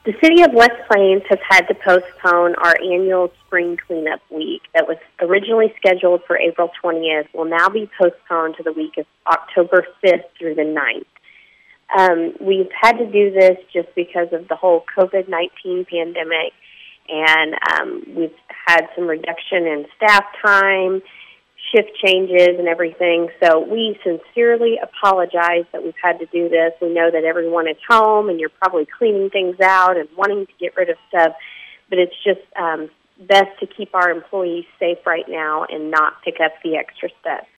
The City of West Plains has had to postpone our annual spring cleanup week that was originally scheduled for April 20th will now be postponed to the week of October 5th through the 9th. We've had to do this just because of the whole COVID-19 pandemic, and we've had some reduction in staff time, shift changes and everything. So we sincerely apologize that we've had to do this. We know that everyone is home and you're probably cleaning things out and wanting to get rid of stuff, but it's just best to keep our employees safe right now and not pick up the extra stuff.